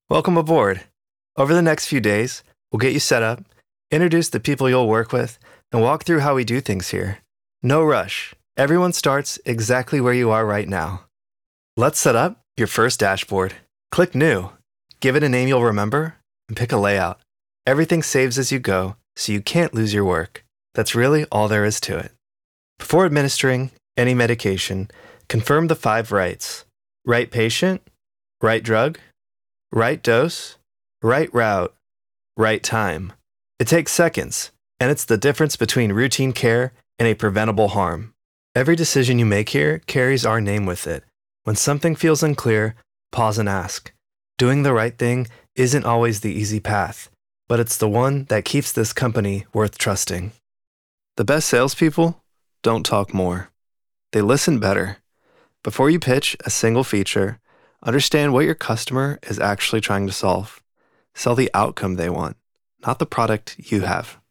Welcome aboard. Over the next few days, we'll get you set up, introduce the people you'll work with, and walk through how we do things here. No rush. Everyone starts exactly where you are right now. Let's set up your first dashboard. Click New. Give it a name you'll remember, and pick a layout. Everything saves as you go, so you can't lose your work. That's really all there is to it. Before administering any medication, confirm the 5 rights. Right patient, right drug, right dose, right route, right time. It takes seconds, and it's the difference between routine care and a preventable harm. Every decision you make here carries our name with it. When something feels unclear, pause and ask. Doing the right thing isn't always the easy path, but it's the one that keeps this company worth trusting. The best salespeople don't talk more. They listen better. Before you pitch a single feature, understand what your customer is actually trying to solve. Sell the outcome they want, not the product you have.